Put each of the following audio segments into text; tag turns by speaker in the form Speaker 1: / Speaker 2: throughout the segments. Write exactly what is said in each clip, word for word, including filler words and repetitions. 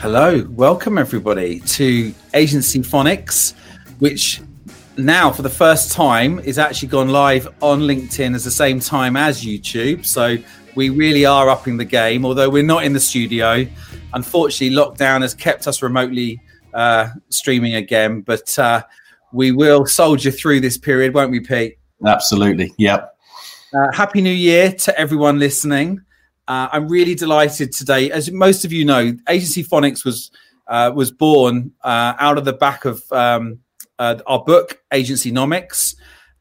Speaker 1: Hello, welcome everybody to Agency Phonics, which now for the first time is actually gone live on LinkedIn at the same time as YouTube. So we really are upping the game, although we're not in the studio. Unfortunately, lockdown has kept us remotely uh, streaming again, but uh, we will soldier through this period, won't we, Pete?
Speaker 2: Absolutely, yep.
Speaker 1: Uh, Happy New Year to everyone listening. Uh, I'm really delighted today. As most of you know, Agency Phonics was uh, was born uh, out of the back of um, uh, our book, Agencynomics,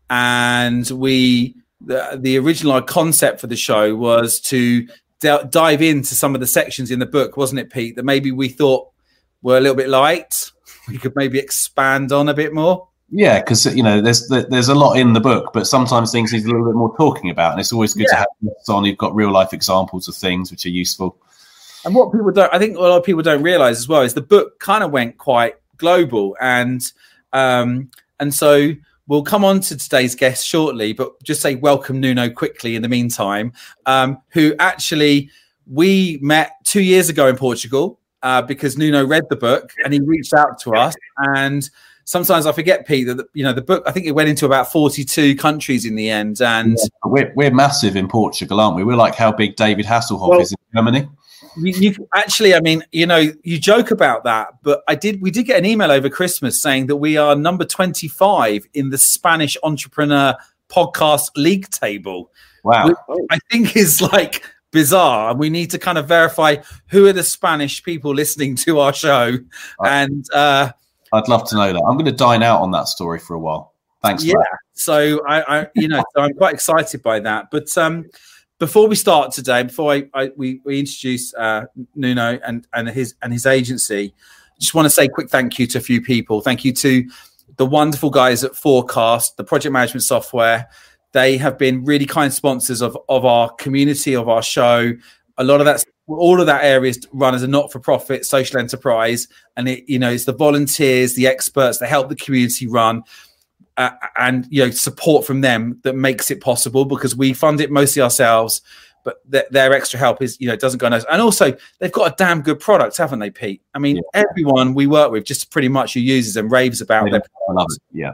Speaker 1: and we the, the original concept for the show was to d- dive into some of the sections in the book, wasn't it, Pete? That maybe we thought were a little bit light. We could maybe expand on a bit more.
Speaker 2: Yeah, because you know, there's there's a lot in the book, but sometimes things need a little bit more talking about, and it's always good yeah. to have this on. You've got real life examples of things which are useful. And
Speaker 1: what people don't, I think, a lot of people don't realise as well is the book kind of went quite global, and um, and so we'll come on to today's guest shortly, but just say welcome Nuno quickly in the meantime, um, who actually we met two years ago in Portugal uh, because Nuno read the book and he reached out to us and. Sometimes I forget, Pete, that you know the book. I think it went into about forty-two countries in the end, and
Speaker 2: yeah, we're we're massive in Portugal, aren't we? We're like how big David Hasselhoff well, is in Germany.
Speaker 1: You, you actually, I mean, you know, you joke about that, but I did. We did get an email over Christmas saying that we are number twenty-five in the Spanish Entrepreneur Podcast League table.
Speaker 2: Wow,
Speaker 1: which I think is like bizarre, and we need to kind of verify who are the Spanish people listening to our show, right. and. uh
Speaker 2: I'd love to know that. I'm going to dine out on that story for a while. Thanks.
Speaker 1: Yeah. So I, I you know, so I'm quite excited by that. But um, before we start today, before I, I we, we introduce uh, Nuno and and his and his agency, I just want to say a quick thank you to a few people. Thank you to the wonderful guys at Forecast, the project management software. They have been really kind sponsors of of our community, of our show. A lot of that's all of that area is run as a not-for-profit social enterprise, and it, you know, it's the volunteers, the experts that help the community run, uh, and you know, support from them that makes it possible. Because we fund it mostly ourselves, but th- their extra help is, you know, doesn't go unnoticed. And also, they've got a damn good product, haven't they, Pete? I mean, yeah. everyone we work with just pretty much who uses them raves about
Speaker 2: yeah,
Speaker 1: their
Speaker 2: products. I love it. Yeah.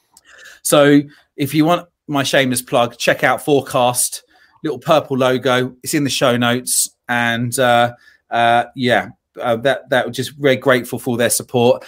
Speaker 1: So, if you want my shameless plug, check out Forecast. Little purple logo. It's in the show notes. And uh, uh, yeah, uh, that that was just very grateful for their support.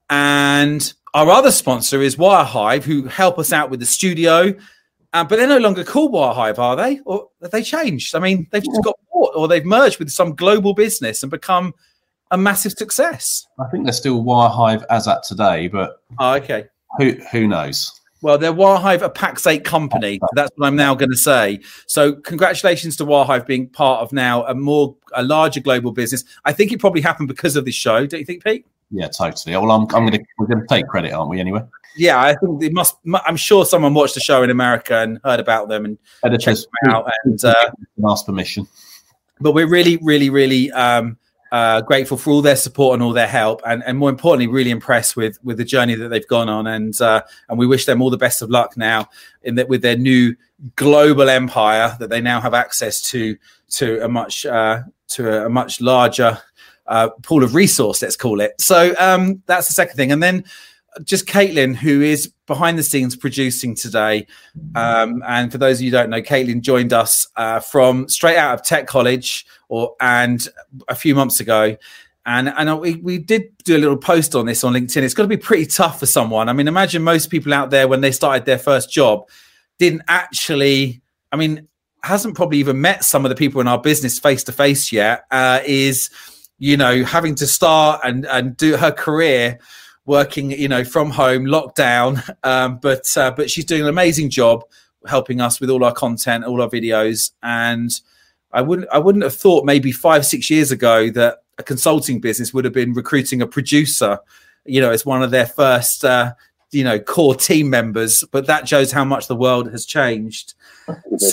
Speaker 1: And our other sponsor is Wirehive, who help us out with the studio. Uh, but they're no longer called Wirehive, are they? Or have they changed? I mean, they've just got bought, or they've merged with some global business and become a massive success.
Speaker 2: I think they're still Wirehive as at today, but
Speaker 1: oh, okay,
Speaker 2: who who knows?
Speaker 1: Well, they're Wirehive, a Pax8 company. That's what I'm now going to say. So congratulations to Wirehive being part of now a more, a larger global business. I think it probably happened because of this show. Don't you think, Pete?
Speaker 2: Yeah, totally. Well, I'm, I'm going to, we're going to take credit, aren't we, anyway?
Speaker 1: Yeah, I think it must, I'm sure someone watched the show in America and heard about them and
Speaker 2: Editors,
Speaker 1: checked them out. And uh,
Speaker 2: ask permission.
Speaker 1: But we're really, really, really um, uh, grateful for all their support and all their help, and, and more importantly, really impressed with with the journey that they've gone on, and uh, and we wish them all the best of luck now in that with their new global empire that they now have access to to a much uh, to a much larger uh, pool of resource, let's call it. So um, that's the second thing, and then just Caitlin, who is behind the scenes producing today. Um, and for those of you who don't know, Caitlin joined us uh, from straight out of Tech College or and a few months ago. And, and we, we did do a little post on this on LinkedIn. It's got to be pretty tough for someone. I mean, imagine most people out there when they started their first job didn't actually, I mean, hasn't probably even met some of the people in our business face to face yet, uh, is, you know, having to start and, and do her career working, you know, from home, locked down. Um, but uh, but she's doing an amazing job helping us with all our content, all our videos. And I wouldn't I wouldn't have thought maybe five, six years ago that a consulting business would have been recruiting a producer, you know, as one of their first, uh, you know, core team members. But that shows how much the world has changed. So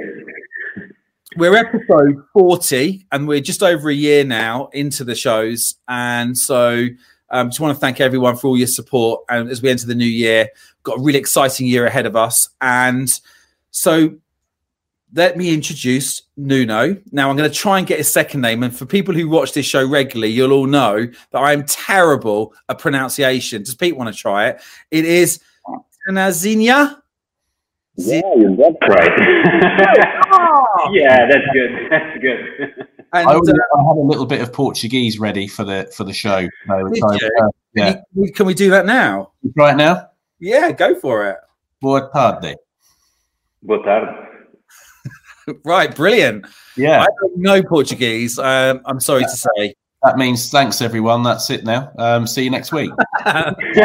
Speaker 1: we're episode forty, and we're just over a year now into the shows. And so Um, just want to thank everyone for all your support. And as we enter the new year, got a really exciting year ahead of us. And so let me introduce Nuno. Now, I'm going to try and get his second name. And for people who watch this show regularly, you'll all know that I am terrible at pronunciation. Does Pete want to try it? It is Tanazinia.
Speaker 3: Yeah, that's right. Oh! Yeah, that's good. That's good.
Speaker 2: And, I, would, uh, I have a little bit of Portuguese ready for the for the show. So, uh, yeah.
Speaker 1: Can we, can we do that now?
Speaker 2: Right now?
Speaker 1: Yeah, go for it.
Speaker 2: Boa tarde.
Speaker 3: Boa tarde.
Speaker 1: Right, brilliant.
Speaker 2: Yeah.
Speaker 1: I don't know Portuguese. Um, I'm sorry to say.
Speaker 2: That means thanks, everyone. That's it now. Um, see you next week.
Speaker 3: You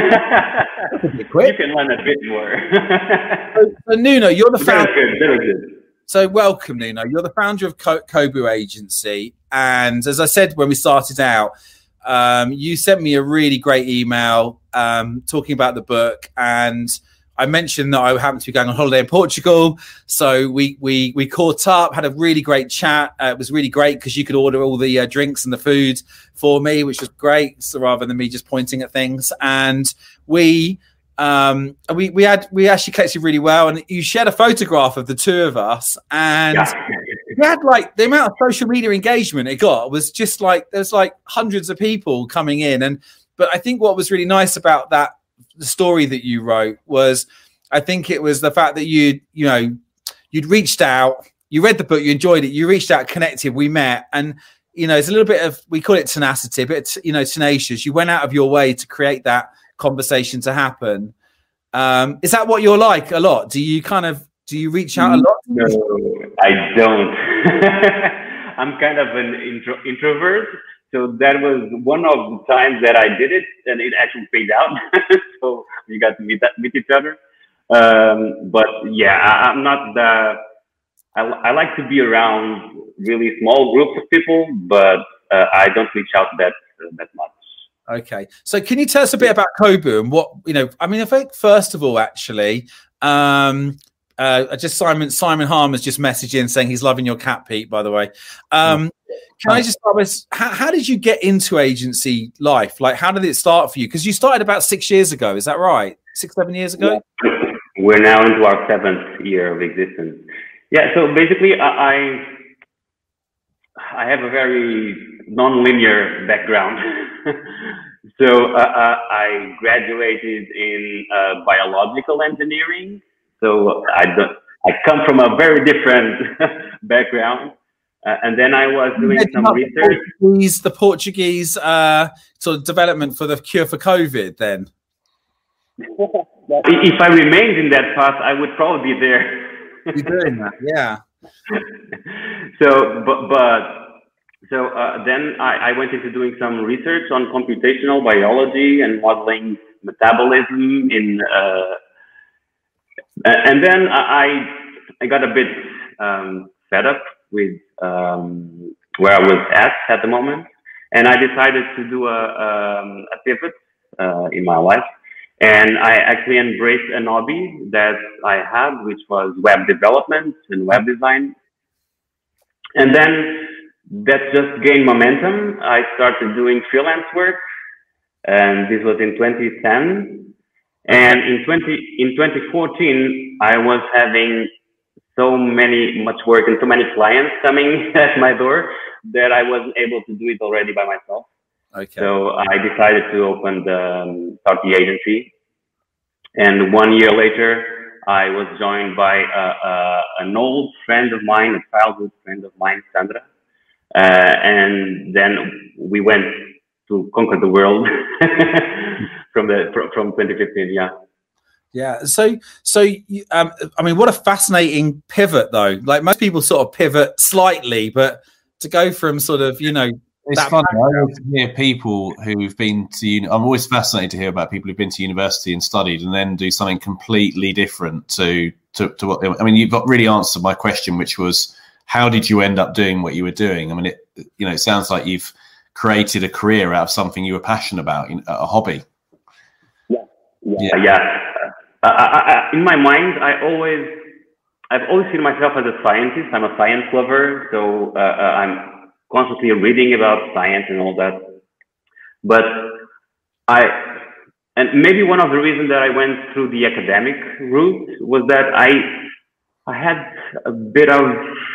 Speaker 3: can learn a bit more.
Speaker 1: so, so, Nuno, you're the founder.
Speaker 3: Very good, very good.
Speaker 1: So welcome, Nuno. You're the founder of Co- Kobu Agency. And as I said when we started out, um, you sent me a really great email um, talking about the book. And I mentioned that I happened to be going on holiday in Portugal. So we we we caught up, had a really great chat. Uh, it was really great because you could order all the uh, drinks and the food for me, which was great. So rather than me just pointing at things. And we... Um, we we had we actually connected really well, and you shared a photograph of the two of us, and
Speaker 3: yeah.
Speaker 1: we had like the amount of social media engagement it got was just like there's like hundreds of people coming in, and but I think what was really nice about that the story that you wrote was I think it was the fact that you you know you'd reached out, you read the book, you enjoyed it, you reached out, connected, we met, and you know it's a little bit of we call it tenacity, but you know tenacious. You went out of your way to create that conversation to happen. Um, is that what you're like a lot? Do you kind of do you reach out a lot?
Speaker 3: No, I don't. I'm kind of an intro- introvert, so that was one of the times that I did it, and it actually paid out. So we got to meet meet each other. Um, but yeah, I, I'm not the. I, I like to be around really small groups of people, but uh, I don't reach out that uh, that much.
Speaker 1: Okay, so can you tell us a bit about Kobu and what you know? I mean, I think first of all, actually, um, uh, just Simon Simon Harmer's just messaged in saying he's loving your cat, Pete. By the way, um, can I just start with how, how did you get into agency life? Like, how did it start for you? Because you started about six years ago, is that right? Six, seven years ago.
Speaker 3: Yeah. We're now into our seventh year of existence. Yeah. So basically, I I, I have a very non-linear background. So uh, uh, I graduated in uh, biological engineering. So I don't, I come from a very different background, uh, and then I was doing some research.
Speaker 1: Portuguese, the Portuguese uh, sort of development for the cure for COVID. Then,
Speaker 3: if I remained in that path, I would probably be there.
Speaker 1: You're doing that, yeah.
Speaker 3: So, but but. So uh, then I, I went into doing some research on computational biology and modeling metabolism in, uh, and then I I got a bit um, fed up with um, where I was at at the moment, and I decided to do a, um, a pivot uh, in my life, and I actually embraced an hobby that I had, which was web development and web design, and then that just gained momentum. I started doing freelance work, and this was in twenty ten. And in twenty in twenty fourteen, I was having so many much work and so many clients coming at my door that I wasn't able to do it already by myself.
Speaker 1: Okay.
Speaker 3: So I decided to open the um, start the agency, and one year later, I was joined by a, a, an old friend of mine, a childhood friend of mine, Sandra. Uh, and then we went to conquer the world from the from twenty fifteen. Yeah.
Speaker 1: Yeah. So, so um, I mean, what a fascinating pivot, though. Like most people sort of pivot slightly, but to go from sort of, you know,
Speaker 2: it's funny. I always hear people who've been to. Uni- I'm always fascinated to hear about people who've been to university and studied, and then do something completely different to to, to what. I mean, you've got really answered my question, which was, how did you end up doing what you were doing? I mean, it, you know, it sounds like you've created a career out of something you were passionate about, a hobby.
Speaker 3: Yeah, yeah. yeah. Uh, I, I, in my mind, I always, I've always seen myself as a scientist. I'm a science lover, so uh, I'm constantly reading about science and all that. But I, and maybe one of the reasons that I went through the academic route was that I I had a bit of.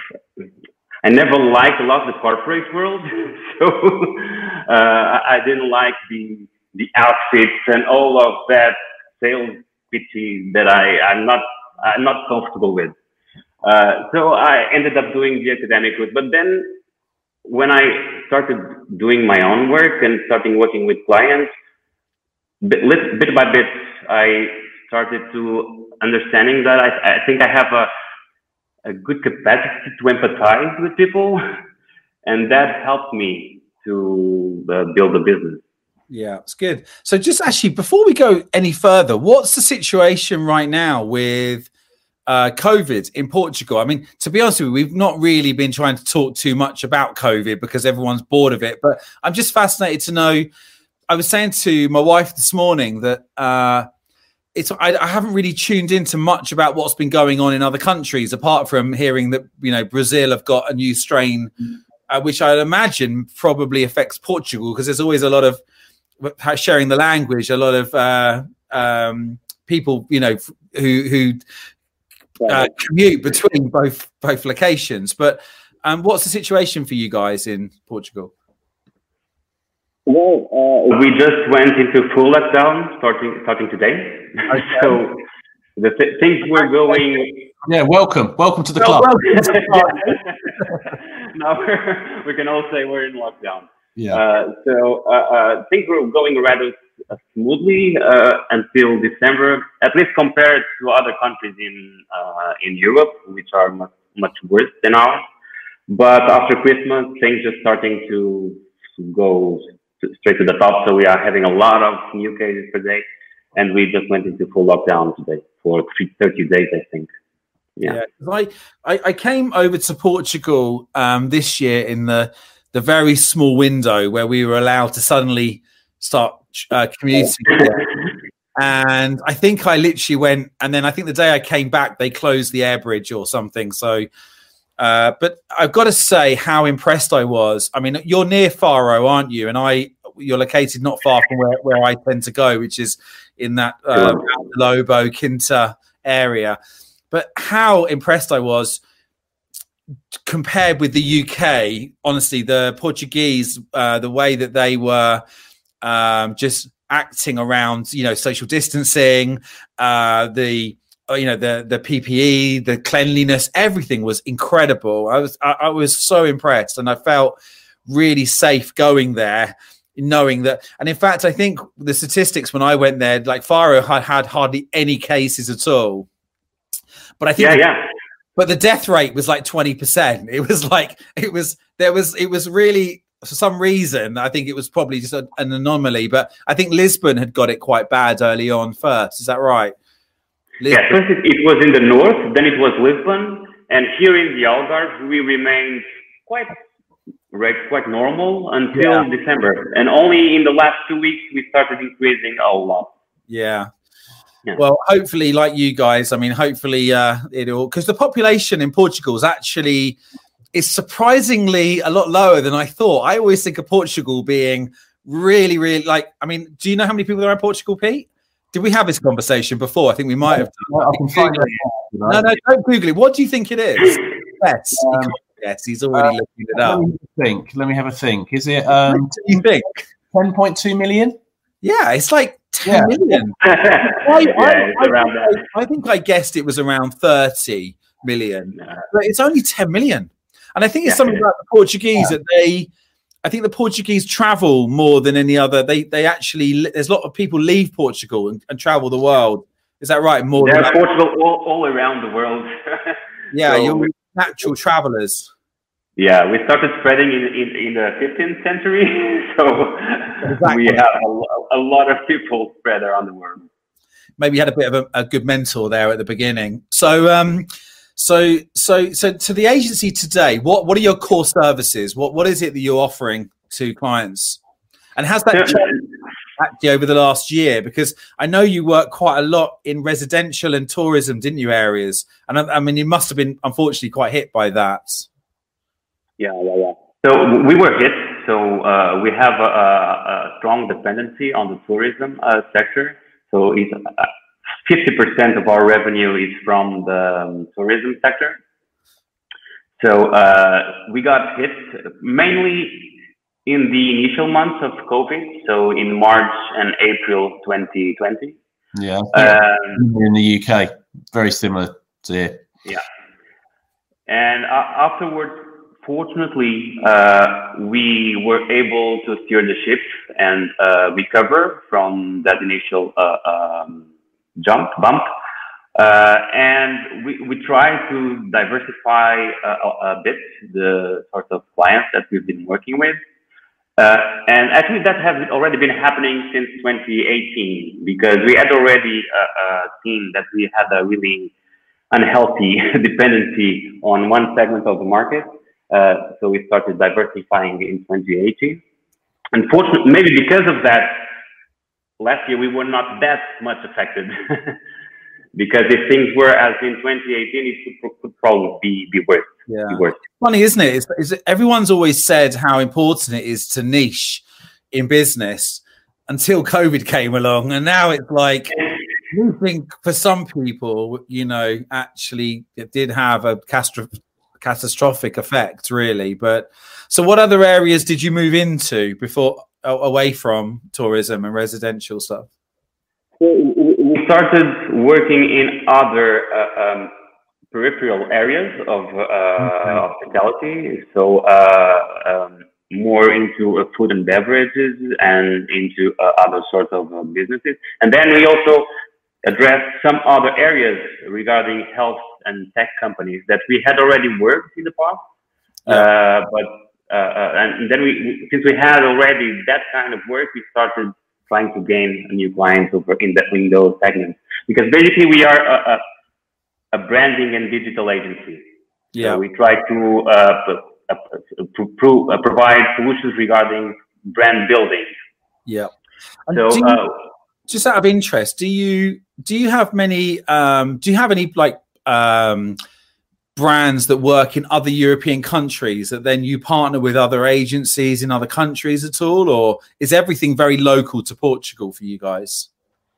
Speaker 3: I never liked a lot of the corporate world, so uh, I didn't like the the outfits and all of that sales pitchy that I I'm not I'm not comfortable with. Uh, so I ended up doing the academic route, but then when I started doing my own work and starting working with clients, bit, bit by bit, I started to understanding that I, I think I have a a good capacity to empathize with people, and that helped me to uh, build a business.
Speaker 1: Yeah, it's good. So just actually, before we go any further, what's the situation right now with uh, COVID in Portugal? I mean, to be honest with you, we've not really been trying to talk too much about COVID because everyone's bored of it, but I'm just fascinated to know. I was saying to my wife this morning that uh, It's I, I haven't really tuned into much about what's been going on in other countries, apart from hearing that, you know, Brazil have got a new strain, uh, which I imagine probably affects Portugal, because there's always a lot of sharing the language, a lot of uh, um, people, you know, who who uh, commute between both both locations. But um, what's the situation for you guys in Portugal?
Speaker 3: Well, uh, we just went into full lockdown starting starting today. Okay. So the th- things were going.
Speaker 2: Yeah, welcome, welcome to the
Speaker 3: well,
Speaker 2: club.
Speaker 3: Well, now we're, we can all say we're in lockdown.
Speaker 2: Yeah.
Speaker 3: Uh, so uh, uh, things were going rather smoothly uh, until December, at least compared to other countries in uh, in Europe, which are much much worse than ours. But after Christmas, things are starting to, to go straight to the top. So we are having a lot of new cases per day, and we just went into full lockdown today for thirty days, I think. Yeah,
Speaker 1: yeah I, I I came over to Portugal um, this year in the the very small window where we were allowed to suddenly start uh, commuting. And I think I literally went, and then I think the day I came back, they closed the air bridge or something. So. Uh, but I've got to say how impressed I was. I mean, you're near Faro, aren't you? And I, you're located not far from where, where I tend to go, which is in that uh, Lobo, Quinta area. But how impressed I was compared with the U K. Honestly, the Portuguese, uh, the way that they were um, just acting around, you know, social distancing, uh, the you know, the the P P E, the cleanliness, everything was incredible. I was I, I was so impressed, and I felt really safe going there, knowing that. And in fact, I think the statistics when I went there, like Faro had had hardly any cases at all. But I think,
Speaker 3: yeah, yeah.
Speaker 1: But the death rate was like twenty percent. It was like it was there was it was really. For some reason, I think it was probably just a, an anomaly. But I think Lisbon had got it quite bad early on first. Is that right?
Speaker 3: Lisbon. Yeah, first it, it was in the north, then it was Lisbon, and here in the Algarve we remained quite quite normal until yeah. December, and only in the last two weeks we started increasing a lot.
Speaker 1: Yeah. yeah. Well, hopefully, like you guys, I mean, hopefully uh, it'll because the population in Portugal is actually is surprisingly a lot lower than I thought. I always think of Portugal being really, really like. I mean, do you know how many people there are in Portugal, Pete? Did we have this conversation before? I think we might have.
Speaker 2: I can find it.
Speaker 1: No, no, don't Google it. What do you think it is? Yes, um, yes, he's already uh, looking it up.
Speaker 2: Let me think. Let me have a think. Is it? Um,
Speaker 1: what do you think?
Speaker 2: ten point two million?
Speaker 1: Yeah, it's like ten yeah. million. I,
Speaker 3: yeah,
Speaker 1: I,
Speaker 3: I, around
Speaker 1: I, that. I think I guessed it was around thirty million, no. but it's only ten million. And I think it's yeah. something about the Portuguese yeah. that they. I think the Portuguese travel more than any other. They they actually there's a lot of people leave Portugal and, and travel the world. Is that right? More
Speaker 3: there's
Speaker 1: than
Speaker 3: Portugal all, all around the world.
Speaker 1: Yeah, so you're natural travelers.
Speaker 3: Yeah, we started spreading in in, in the fifteenth century, so exactly. we have a, a lot of people spread around the world.
Speaker 1: Maybe you had a bit of a, a good mentor there at the beginning. So. um So, so, so to the agency today, what, what are your core services? What, what is it that you're offering to clients? And has that changed actually over the last year? Because I know you work quite a lot in residential and tourism, didn't you, areas? And I, I mean, you must have been unfortunately quite hit by that.
Speaker 3: Yeah, yeah, yeah. So we were hit. So uh, we have a, a strong dependency on the tourism uh, sector. So it's uh, fifty percent of our revenue is from the um, tourism sector. So uh, we got hit mainly in the initial months of COVID, so in March and April twenty twenty.
Speaker 2: Yeah,
Speaker 3: um,
Speaker 2: in the U K, very similar to here.
Speaker 3: Yeah, and uh, afterwards, fortunately, uh, we were able to steer the ship and uh, recover from that initial uh, um, jump bump. Uh, and we, we try to diversify uh, a, a bit the sort of clients that we've been working with. Uh, and actually that has already been happening since twenty eighteen, because we had already uh, uh, seen that we had a really unhealthy dependency on one segment of the market. Uh, so we started diversifying in twenty eighteen. Unfortunately, maybe because of that, last year we were not that much affected. Because if things were as in twenty eighteen, it could, could probably be, be worse.
Speaker 1: Yeah.
Speaker 3: Be worse.
Speaker 1: Funny, isn't it? It's, it's, everyone's always said how important it is to niche in business until COVID came along. And now it's like, I think for some people, you know, actually it did have a catastrophic, catastrophic effect, really. But so what other areas did you move into before, away from tourism and residential stuff?
Speaker 3: We started working in other uh, um, peripheral areas of uh, okay. hospitality, so uh, um, more into uh, food and beverages and into uh, other sorts of uh, businesses. And then we also addressed some other areas regarding health and tech companies that we had already worked in the past. Yeah. Uh, but uh, and then we, since we had already that kind of work, we started trying to gain new clients over in, the, in those segments, because basically we are a, a, a branding and digital agency.
Speaker 1: Yeah,
Speaker 3: so we try to uh, uh, pro- uh, provide solutions regarding brand building.
Speaker 1: Yeah.
Speaker 3: So,
Speaker 1: you,
Speaker 3: uh,
Speaker 1: just out of interest, do you do you have many? Um, do you have any like um, brands that work in other European countries that then you partner with other agencies in other countries at all, or is everything very local to Portugal for you guys?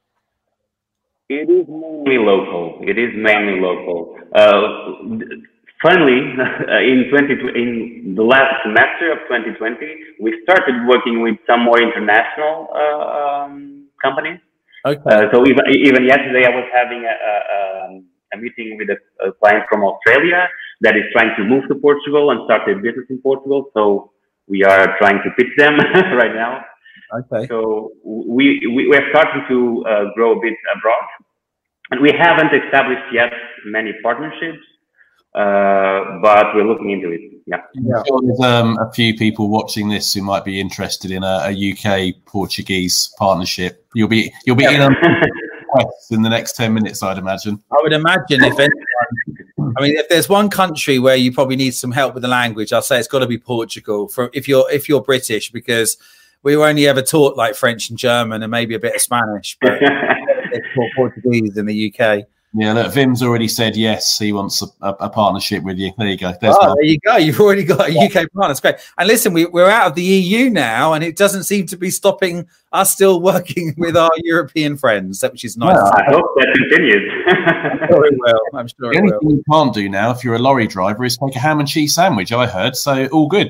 Speaker 3: It is mainly local. It is mainly local. Uh, finally, in twenty in the last semester of twenty twenty, we started working with some more international uh, um, companies.
Speaker 1: Okay.
Speaker 3: Uh, so even even yesterday, I was having a. a, a a meeting with a, a client from Australia that is trying to move to Portugal and start a business in Portugal. So we are trying to pitch them right now.
Speaker 1: Okay.
Speaker 3: So we, we, we're starting to uh, grow a bit abroad. And we haven't established yet many partnerships, uh, but we're looking into it. Yeah.
Speaker 2: yeah. There's um, a few people watching this who might be interested in a, a U K Portuguese partnership. You'll be, you'll be yeah. in on in the next ten minutes, I'd imagine.
Speaker 1: I would imagine if anyone, I mean, if there's one country where you probably need some help with the language, I'll say it's got to be Portugal. For if you're if you're British, because we were only ever taught like French and German and maybe a bit of Spanish, but it's Portuguese in the U K.
Speaker 2: Yeah, look, Vim's already said yes. He wants a, a, a partnership with you. There you go. There's
Speaker 1: oh,
Speaker 2: one.
Speaker 1: there you go. You've already got a U K partner. That's great. And listen, we, we're out of the E U now, and it doesn't seem to be stopping us still working with our European friends, which is nice.
Speaker 3: Well, I hope that continues.
Speaker 1: I'm sure it will. I'm sure
Speaker 2: the
Speaker 1: it
Speaker 2: only
Speaker 1: will.
Speaker 2: thing you can't do now, if you're a lorry driver, is make a ham and cheese sandwich. I heard, so all good.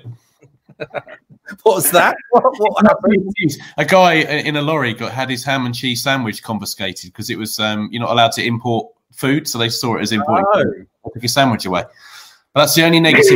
Speaker 1: What's that? What, what happened?
Speaker 2: A guy in a lorry got had his ham and cheese sandwich confiscated because it was um, you're not allowed to import food, so they saw it as importing. Oh. Took your sandwich away. But that's the only negative.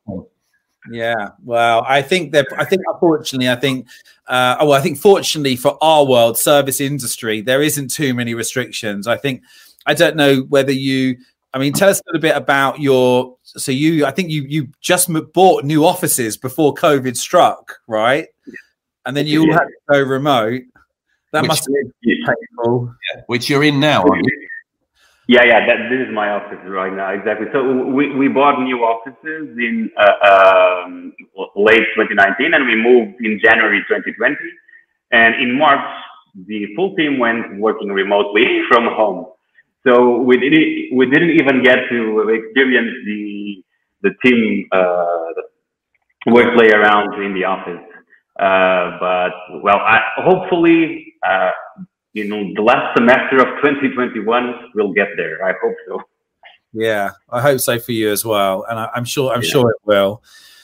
Speaker 1: Yeah, well, I think that I think unfortunately, I think uh, oh, I think fortunately for our world service industry, there isn't too many restrictions. I think I don't know whether you. I mean, tell us a little bit about your. So you, I think you you just bought new offices before COVID struck, right? And then you all had to go remote. That which, must be painful.
Speaker 2: Yeah, which you're in now, aren't you?
Speaker 3: Yeah, yeah, that, this is my office right now, exactly. So we, we bought new offices in uh, um, late twenty nineteen, and we moved in January twenty twenty. And in March, the full team went working remotely from home. So we didn't we didn't even get to experience the the team uh, work play around in the office. Uh, but well, I, hopefully. Uh, you know, the last semester of twenty twenty-one, we'll get there. I hope so.
Speaker 1: Yeah, I hope so for you as well, and I, I'm sure I'm yeah. sure it will.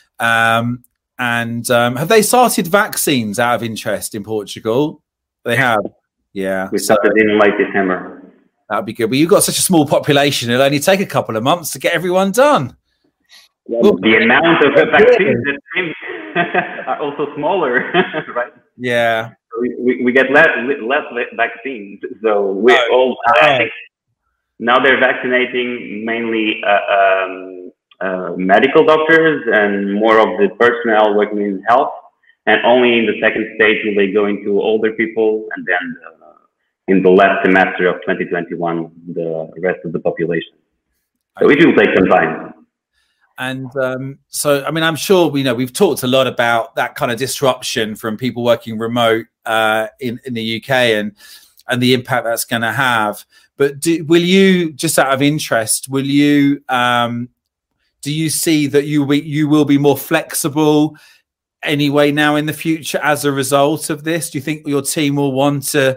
Speaker 1: Um, and um, have they started vaccines out of interest in Portugal? They have. Yeah,
Speaker 3: we started in late December.
Speaker 1: That'd be good. But you've got such a small population; it'll only take a couple of months to get everyone done.
Speaker 3: Yeah, well, the amount of vaccines that came are also smaller, right?
Speaker 1: Yeah.
Speaker 3: So we, we, we get less less vaccines. So we oh, all I oh. think now they're vaccinating mainly uh, um, uh, medical doctors and more of the personnel working in health. And only in the second stage will they go into older people, and then uh, in the last semester of twenty twenty-one, the rest of the population. So okay. It will take some time.
Speaker 1: And um, so, I mean, I'm sure, you know, we've talked a lot about that kind of disruption from people working remote uh, in, in the U K and and the impact that's going to have. But do, will you, just out of interest, will you, um, do you see that you be, you will be more flexible anyway now in the future as a result of this? Do you think your team will want to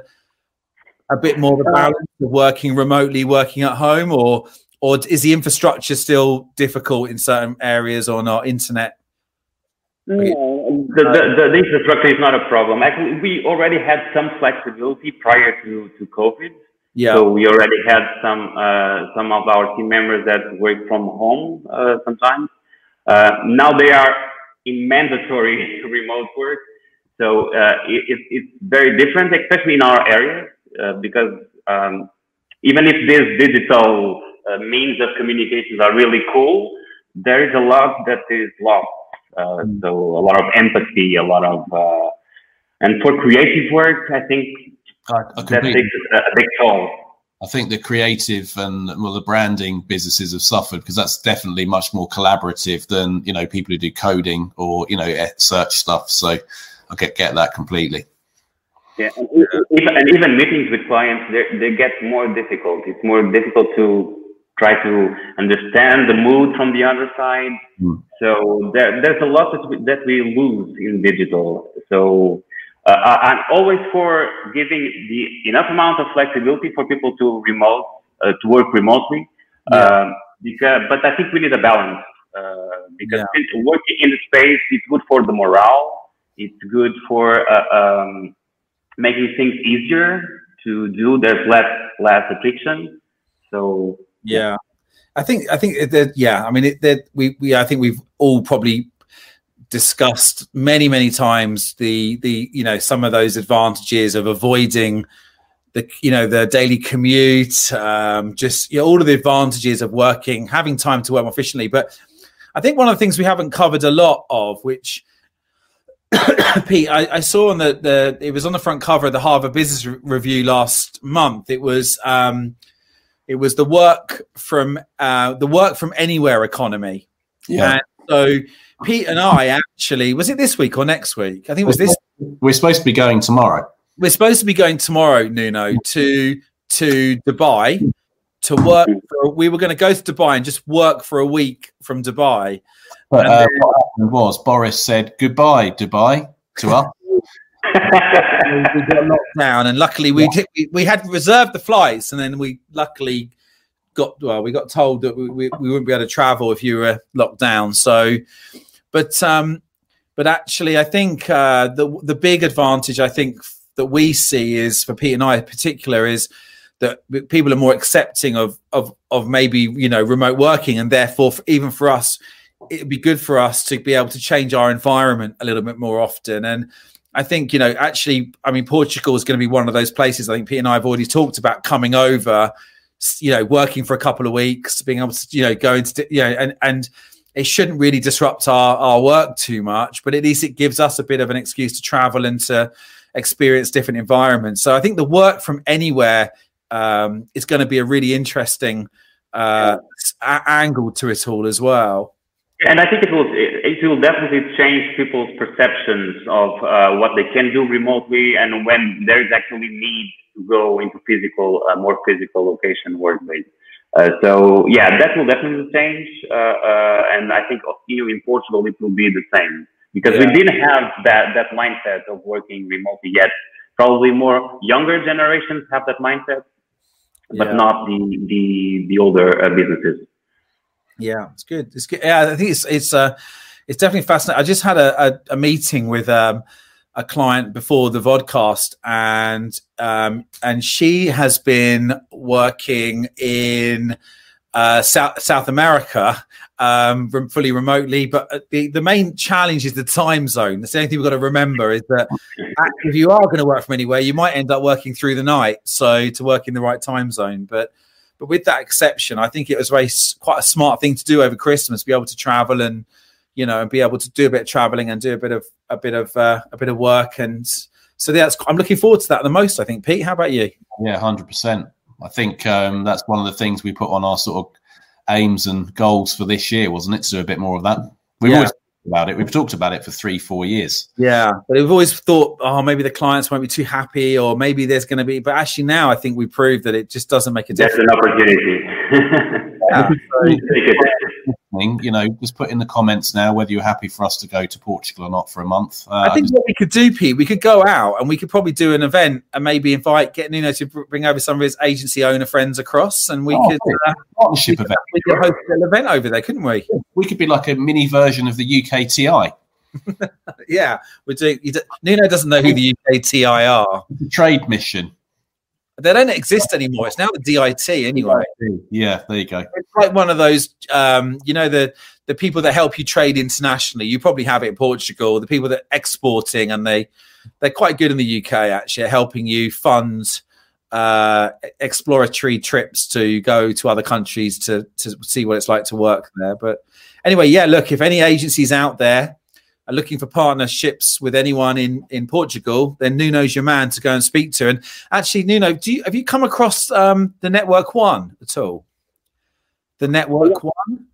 Speaker 1: a bit more of a balance of working remotely, working at home, or or is the infrastructure still difficult in certain areas or not? Internet?
Speaker 3: No, the, the, the infrastructure is not a problem. Actually, we already had some flexibility prior to, to COVID.
Speaker 1: Yeah.
Speaker 3: So we already had some uh, some of our team members that work from home uh, sometimes. Uh, now they are in mandatory remote work. So uh, it, it, it's very different, especially in our area, uh, because um, even if these digital uh, means of communications are really cool, there is a lot that is lost. Uh, so a lot of empathy, a lot of, uh, and for creative work, I think
Speaker 2: I, I
Speaker 3: that takes a, a big toll.
Speaker 2: I think the creative and well, the branding businesses have suffered because that's definitely much more collaborative than, you know, people who do coding or, you know, search stuff. So I get get that completely.
Speaker 3: Yeah, and even, and even meetings with clients, they they get more difficult. It's more difficult to try to understand the mood from the other side. Mm. So there, there's a lot that we, that we lose in digital. So uh, I'm always for giving the enough amount of flexibility for people to remote uh, to work remotely.
Speaker 1: Yeah.
Speaker 3: Um, because, but I think we need a balance uh, because yeah. working in the space is good for the morale. It's good for uh, um, making things easier to do. There's less less friction. So.
Speaker 1: Yeah, I think I think that yeah. I mean, it, that we we I think we've all probably discussed many many times the the you know some of those advantages of avoiding the you know the daily commute, um, just you know, all of the advantages of working, having time to work more efficiently. But I think one of the things we haven't covered a lot of, which Pete, I, I saw on the the it was on the front cover of the Harvard Business Review last month. It was. Um, It was the work from uh, the work from anywhere economy.
Speaker 2: Yeah.
Speaker 1: And so Pete and I actually, was it this week or next week? I think it was this.
Speaker 2: We're supposed to be going tomorrow.
Speaker 1: We're supposed to be going tomorrow, Nuno, to to Dubai to work. For, we were going to go to Dubai and just work for a week from Dubai.
Speaker 2: But uh, then, what happened was Boris said goodbye, Dubai, to us.
Speaker 1: we got locked down, and luckily we did, we, we had reserved the flights, and then we luckily got well. We got told that we, we, we wouldn't be able to travel if you were locked down. So, but um, but actually, I think uh, the the big advantage I think that we see is for Pete and I in particular is that people are more accepting of of of maybe you know remote working, and therefore even for us, it'd be good for us to be able to change our environment a little bit more often. And I think, you know, actually, I mean, Portugal is going to be one of those places. I think Pete and I have already talked about coming over, you know, working for a couple of weeks, being able to, you know, go into, you know, and, and it shouldn't really disrupt our, our work too much, but at least it gives us a bit of an excuse to travel and to experience different environments. So I think the work from anywhere um, is going to be a really interesting uh, a- angle to it all as well.
Speaker 3: And I think it will it will definitely change people's perceptions of uh, what they can do remotely, and when there is actually need to go into physical, uh, more physical location workplace. Uh, so yeah, that will definitely change, uh, uh, and I think you know, in Portugal it will be the same because yeah. we didn't have that that mindset of working remotely yet. probably more younger generations have that mindset, but
Speaker 1: Yeah.
Speaker 3: not the the the older uh, businesses.
Speaker 1: Yeah, it's good. It's good. Yeah, I think it's it's uh it's definitely fascinating. I just had a, a, a meeting with um a client before the vodcast, and um and she has been working in uh South South America um fully remotely, but the the main challenge is the time zone. That's the only thing we've got to remember, is that if you are going to work from anywhere, you might end up working through the night, so to work in the right time zone. But But with that exception, I think it was very quite a smart thing to do over Christmas, be able to travel and, you know, and be able to do a bit of traveling and do a bit of a bit of uh, a bit of work. And so that's I'm looking forward to that the most, I think. Pete, how about you?
Speaker 2: Yeah, one hundred percent. I think um, that's one of the things we put on our sort of aims and goals for this year, wasn't it? To do a bit more of that. We've
Speaker 1: Yeah.
Speaker 2: always talked about it. We've talked about it for three, four years.
Speaker 1: Yeah, but we've always thought, oh, maybe the clients won't be too happy, or maybe there's going to be. But actually, now I think we proved that it just doesn't make a
Speaker 3: That's
Speaker 1: difference.
Speaker 3: an opportunity.
Speaker 1: Yeah.
Speaker 3: Take it.
Speaker 2: You know, just put in the comments now whether you're happy for us to go to Portugal or not for a month. Uh,
Speaker 1: I think what we could do, Pete, we could go out and we could probably do an event and maybe invite, get Nuno to br- bring over some of his agency owner friends across, and we
Speaker 2: Oh,
Speaker 1: could uh,
Speaker 2: partnership
Speaker 1: we could,
Speaker 2: event.
Speaker 1: we could host an event over there, couldn't we?
Speaker 2: We could be like a mini version of the U K T I.
Speaker 1: Yeah, we're doing. You do, Nuno doesn't know who the U K T I are.
Speaker 2: It's a trade mission.
Speaker 1: They don't exist anymore. It's now the D I T anyway.
Speaker 2: Yeah, there you go.
Speaker 1: It's like one of those, um, you know, the the people that help you trade internationally. You probably have it in Portugal. The people that are exporting, and they they're quite good in the U K actually, at helping you fund uh, exploratory trips to go to other countries to to see what it's like to work there. But anyway, yeah, look, if any agencies out there are looking for partnerships with anyone in, in Portugal, then Nuno's your man to go and speak to. And actually, Nuno, do you, have you come across um, the Network One at all? The Network One?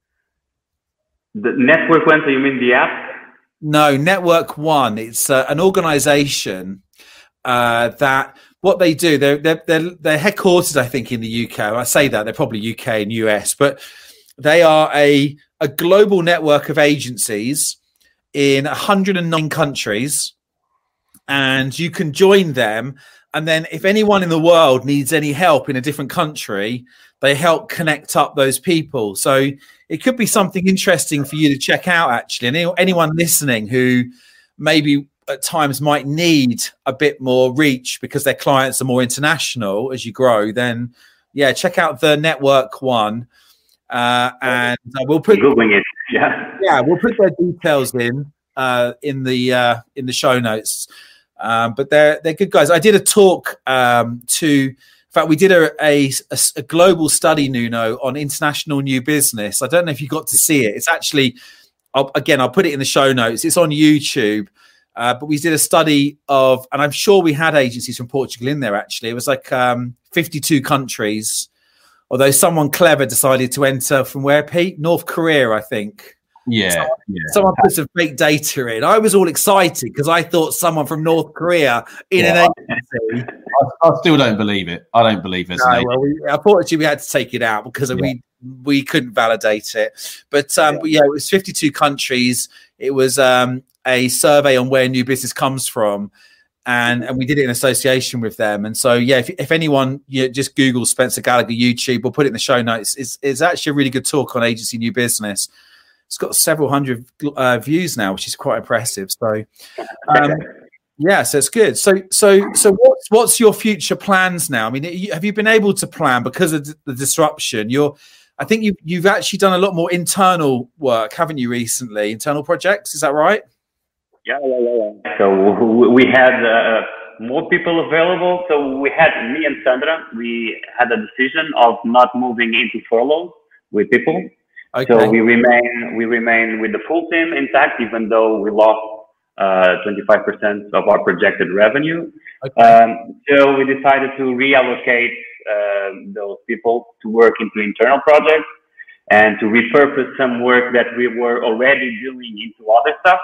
Speaker 3: The Network One, so you mean the app?
Speaker 1: No, Network One. It's uh, an organization uh, that what they do, they're, they're, they're, they're headquartered, I think, in the U K. I say that, they're probably U K and U S, but they are a, a global network of agencies in one hundred nine countries, and you can join them. And then if anyone in the world needs any help in a different country, they help connect up those people. So it could be something interesting for you to check out, actually. And any, anyone listening who maybe at times might need a bit more reach because their clients are more international as you grow, then yeah, check out the Network One. Uh, and uh, we'll put
Speaker 3: Googling it. Yeah,
Speaker 1: yeah, we'll put their details in uh, in the uh, in the show notes. Um, but they're they're good guys. I did a talk um, to, in fact, we did a, a a global study, Nuno, on international new business. I don't know if you got to see it. It's actually, I'll, again, I'll put it in the show notes. It's on YouTube. Uh, but we did a study of, and I'm sure we had agencies from Portugal in there. Actually, it was like um, fifty-two countries. Although someone clever decided to enter from where, Pete? North Korea, I think.
Speaker 2: Yeah.
Speaker 1: Someone,
Speaker 2: yeah.
Speaker 1: someone put some fake data in. I was all excited because I thought someone from North Korea in
Speaker 2: Yeah.
Speaker 1: an agency.
Speaker 2: I, I still don't believe it. I don't believe there's
Speaker 1: No,
Speaker 2: an
Speaker 1: well, we, unfortunately, we had to take it out because
Speaker 2: Yeah.
Speaker 1: we we couldn't validate it. But um, yeah. But yeah, it was fifty-two countries. It was um, a survey on where new business comes from. And and we did it in association with them. And so, yeah, if, if anyone, you know, just Google Spencer Gallagher YouTube, we'll put it in the show notes. It's, it's actually a really good talk on agency new business. It's got several hundred uh, views now, which is quite impressive. So, um, yeah, so it's good. So, so, so what's, what's your future plans now? I mean, have you been able to plan because of the disruption? You're, I think you, you've actually done a lot more internal work, haven't you, recently? Internal projects, is that right?
Speaker 3: Yeah, yeah, yeah, yeah. So we had uh, more people available. So we had me and Sandra. We had a decision of not moving into furlough with people.
Speaker 1: Okay.
Speaker 3: So we remain we remain with the full team intact, even though we lost uh, twenty-five percent of our projected revenue.
Speaker 1: Okay.
Speaker 3: Um, so we decided to reallocate uh, those people to work into internal projects and to repurpose some work that we were already doing into other stuff.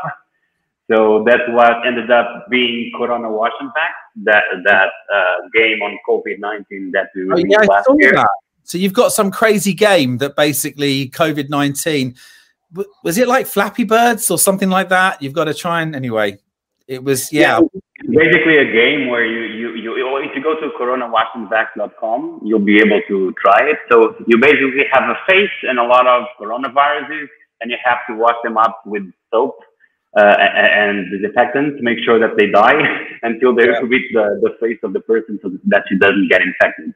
Speaker 3: So that's what ended up being Corona Wash and Pack, that that uh, game on COVID nineteen that we released
Speaker 1: oh, yeah,
Speaker 3: last
Speaker 1: I saw
Speaker 3: year.
Speaker 1: That. So you've got some crazy game that basically COVID nineteen, was it like Flappy Birds or something like that? You've got to try and, anyway, it was, yeah.
Speaker 3: yeah It's basically a game where you, you, you, if you go to corona vaccine vax dot com, you'll be able to try it. So you basically have a face and a lot of coronaviruses, and you have to wash them up with soap uh, and disinfectant to make sure that they die until they yeah. reach the, the face of the person so that she doesn't get infected.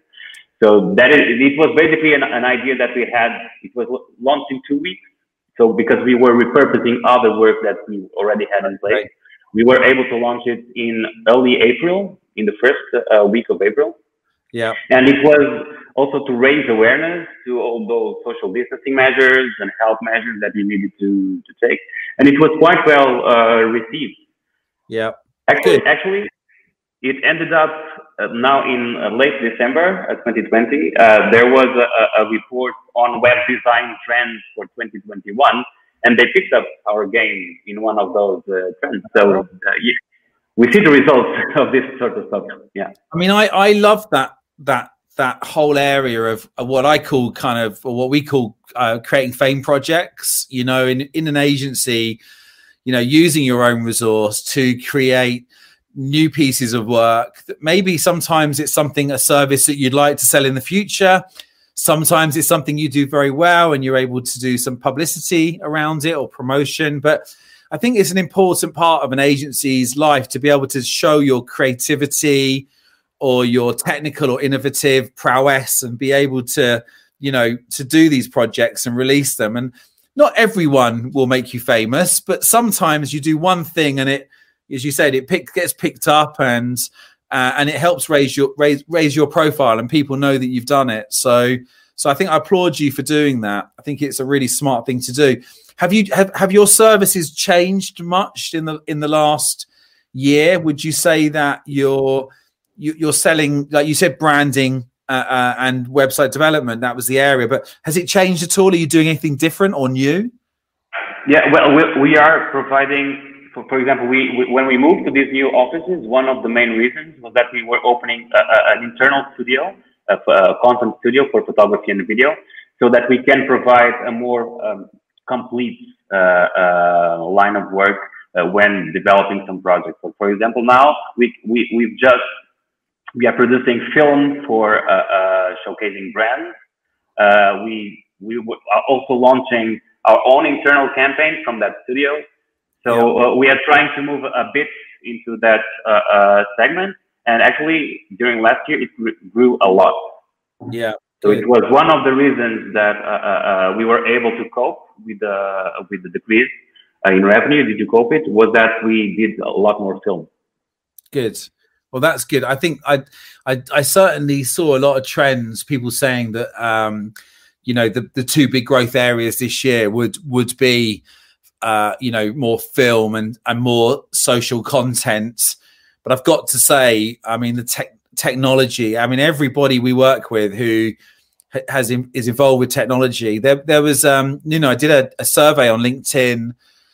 Speaker 3: So that is, it was basically an, an idea that we had. It was launched in two weeks. So because we were repurposing other work that we already had in place, right. we were able to launch it in early April, in the first uh, week of April.
Speaker 1: Yeah.
Speaker 3: And it was also to raise awareness to all those social distancing measures and health measures that we needed to, to take. And it was quite well uh, received.
Speaker 1: Yeah.
Speaker 3: Actually, Good. actually, it ended up uh, now in uh, late December uh, twenty twenty. Uh, there was a, a report on web design trends for twenty twenty-one, and they picked up our game in one of those uh, trends. So uh, yeah, we see the results of this sort of stuff. Yeah.
Speaker 1: I mean, I, I love that that that whole area of, of what I call kind of, or what we call uh, creating fame projects. You know, in in an agency, you know, using your own resource to create new pieces of work that maybe sometimes it's something, a service that you'd like to sell in the future. Sometimes it's something you do very well and you're able to do some publicity around it or promotion. But I think it's an important part of an agency's life to be able to show your creativity or your technical or innovative prowess and be able to, you know, to do these projects and release them. And not everyone will make you famous, but sometimes you do one thing and it, as you said, it pick, gets picked up and uh, and it helps raise your raise raise your profile and people know that you've done it. So so I think I applaud you for doing that. I think it's a really smart thing to do. Have you have, have your services changed much in the in the last year? Would you say that you're you, you're selling, like you said, branding uh, uh, and website development? That was the area, but has it changed at all? Are you doing anything different or new?
Speaker 3: Yeah, well, we, we are providing. For, for example, we, we when we moved to these new offices, one of the main reasons was that we were opening a, a, an internal studio, a, a content studio for photography and video, so that we can provide a more um, complete uh, uh, line of work uh, when developing some projects. So, for example, now we we we've just we are producing film for uh, uh, showcasing brands. Uh, we we are also launching our own internal campaign from that studio. So uh, we are trying to move a bit into that uh, uh, segment, and actually during last year it grew a lot.
Speaker 1: Yeah.
Speaker 3: So it was one of the reasons that uh, uh, we were able to cope with the with the decrease uh, in revenue. Did you cope it? Was that we did a lot more film.
Speaker 1: Good. Well, that's good. I think I I, I certainly saw a lot of trends. People saying that um, you know the the two big growth areas this year would would be. Uh, you know, more film and, and more social content. But I've got to say, I mean, the tech technology, I mean, everybody we work with who has in, is involved with technology, there, there was, um, you know, I did a, a survey on LinkedIn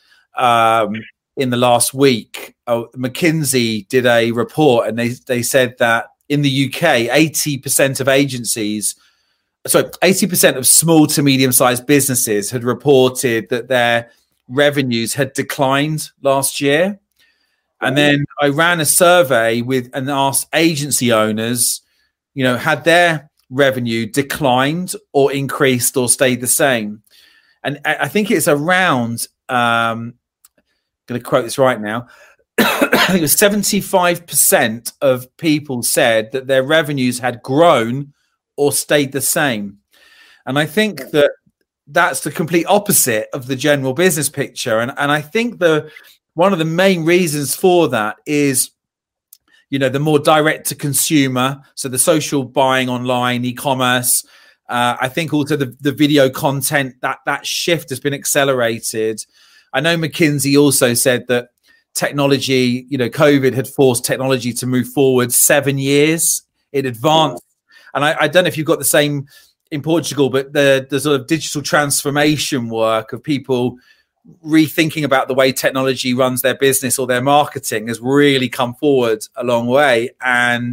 Speaker 1: um, in the last week. Oh, McKinsey did a report and they, they said that in the U K, eighty percent of agencies, sorry, eighty percent of small to medium-sized businesses had reported that their revenues had declined last year. And then I ran a survey with and asked agency owners, you know, had their revenue declined or increased or stayed the same? And I think it's around, um, I'm going to quote this right now, I think it was seventy-five percent of people said that their revenues had grown or stayed the same. And I think that that's the complete opposite of the general business picture. And, and I think the one of the main reasons for that is, you know, the more direct to consumer. So the social buying online, e-commerce. Uh, I think also the, the video content, that that shift has been accelerated. I know McKinsey also said that technology, you know, COVID had forced technology to move forward seven years in advance. And I, I don't know if you've got the same in Portugal, but the, the sort of digital transformation work of people rethinking about the way technology runs their business or their marketing has really come forward a long way. And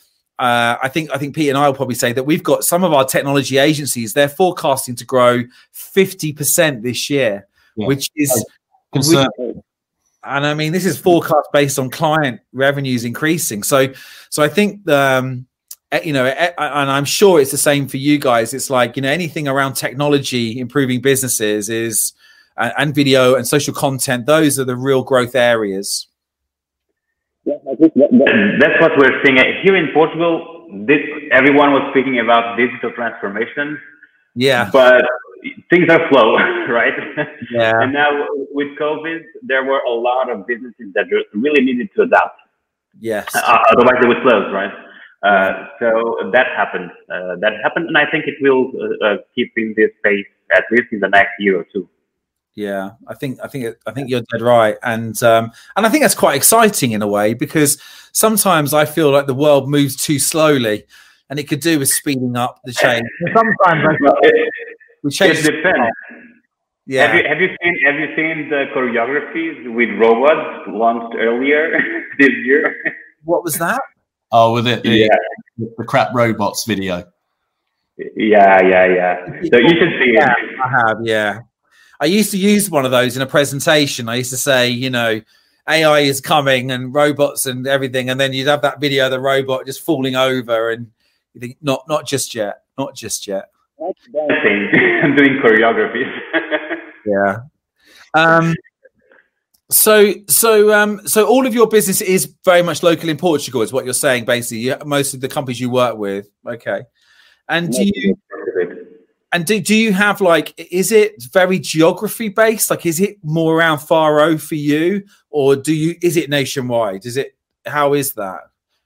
Speaker 1: uh, I think I think Pete and I will probably say that we've got some of our technology agencies, they're forecasting to grow fifty percent this year, yeah. which is...
Speaker 2: Concern-
Speaker 1: which, and I mean, this is forecast based on client revenues increasing. So, so I think, um, you know, and I'm sure it's the same for you guys. It's like, you know, anything around technology, improving businesses is, and, and video and social content. Those are the real growth areas.
Speaker 3: Yeah, that's what we're seeing here in Portugal. This, everyone was speaking about digital transformation.
Speaker 1: Yeah,
Speaker 3: but things are slow, right?
Speaker 1: Yeah.
Speaker 3: And now with COVID, there were a lot of businesses that really needed to adapt.
Speaker 1: Yes.
Speaker 3: Uh, otherwise, they would close, right? Uh, so that happened. Uh, that happened, and I think it will uh, uh, keep in this pace at least in the next year or two.
Speaker 1: Yeah, I think I think I think you're dead right, and um, and I think that's quite exciting in a way, because sometimes I feel like the world moves too slowly, and it could do with speeding up the change. Sometimes I
Speaker 3: well, it,
Speaker 1: we change.
Speaker 3: It depends.
Speaker 1: Yeah.
Speaker 3: Have you have you seen have you seen the choreographies with robots launched earlier this year?
Speaker 1: What was that?
Speaker 2: Oh, with it the,
Speaker 3: yeah.
Speaker 2: the crap robots video.
Speaker 3: Yeah, yeah, yeah. So you should see
Speaker 1: yeah,
Speaker 3: it.
Speaker 1: I have, yeah. I used to use one of those in a presentation. I used to say, you know, A I is coming and robots and everything, and then you'd have that video of the robot just falling over, and you think, not, not just yet, not just yet.
Speaker 3: Dancing. I'm doing choreography.
Speaker 1: Yeah. Um. So, so, um, so all of your business is very much local in Portugal, is what you're saying, basically. You, most of the companies you work with, okay. And do you? And do, do you have, like, is it very geography based? Like, is it more around Faro for you, or do you, is it nationwide? Is it, how is that?